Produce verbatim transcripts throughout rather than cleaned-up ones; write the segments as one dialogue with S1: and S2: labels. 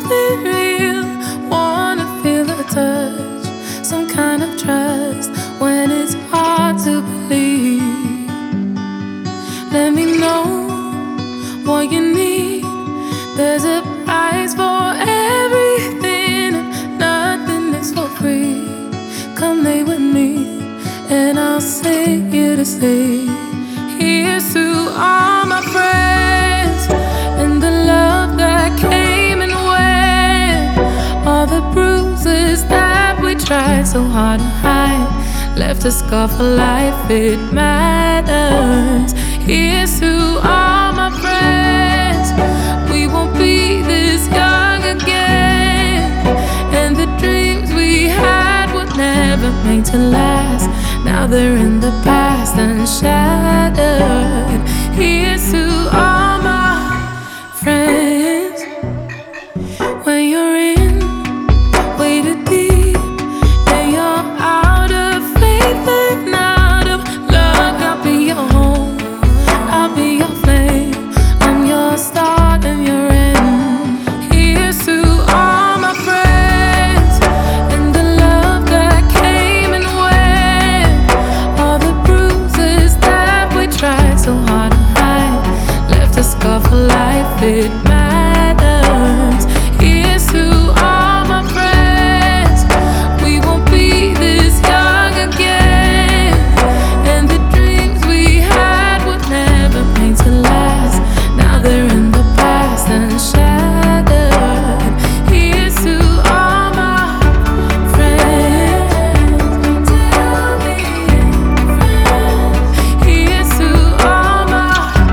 S1: be real. Wanna feel a touch, some kind of trust when it's hard to believe. Let me know what you need. There's a price for everything, and nothing is for free. Come lay with me, and I'll sing you to sleep. Here's to all my friends and the love that came and went. All the bruises that we tried so hard to hide left a scar for life, it matters. Here's to all my friends, we won't be this young again. And the dreams we had were never made to last. Now they're in the past and shattered. Here's to all my friends. When you're in way too deep and you're out of faith and out of luck, I'll be your home, I'll be your flame. I'm your start and your end. Here's to all my friends and the love that came and went. All the bruises that we tried so hard to hide left a scar for life, it matters. Here's to all my friends, we won't be this young again. And the dreams we had were never made to last. Now they're in the past and shattered. Here's to all my friends, till the end, friends. Here's to all my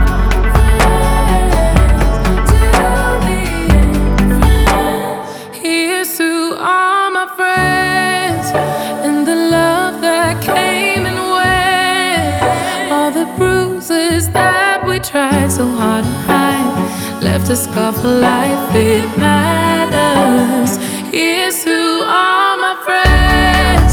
S1: friends, till the end, friends. Here's to all my friends and the love that came and went. All the bruises that we tried so hard to hide left a scar for life, it matters. Here's to all my friends.